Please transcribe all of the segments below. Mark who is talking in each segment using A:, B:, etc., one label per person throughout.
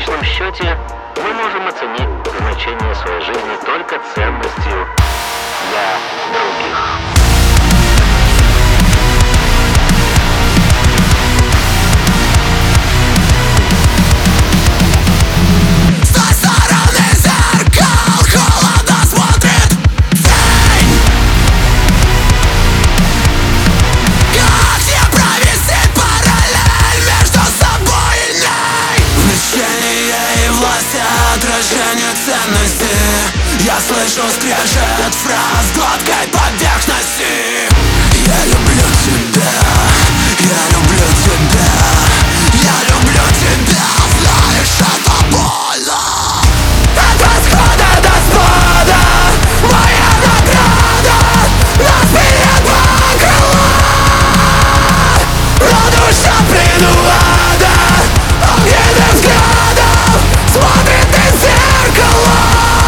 A: конечном счете мы можем оценить значение своей жизни только ценностью для других.
B: Отражение ценности. Я слышу скрежет фраз гладкой поверхности. Я люблю тебя, я люблю тебя, я люблю тебя, знаешь, это больно. От восхода до спада моя награда нас перед крыла. Но душа предуада огненным взглядом смотрит из зеркала.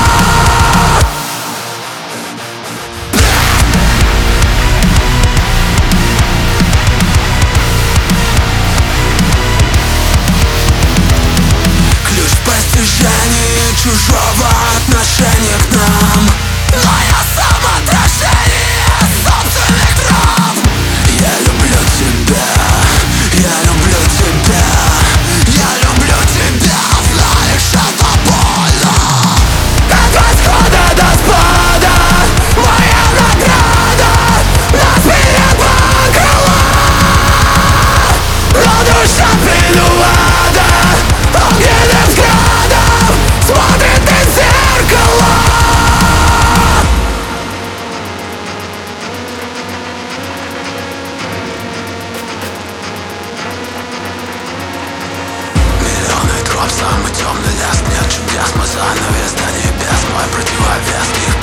B: Ключ в постижении чужого отношения к нам, но я сам отражение собственных травм. Я люблю тебя, я люблю тебя, я люблю тебя, знаешь, это больно. От восхода до спада моя награда нас перед крыла. Но душа предуада огненным взглядом смотрит из зеркала. Миллионы троп, самый темный лес. Нет чудес, мы занавес до небес. Мой противовес, их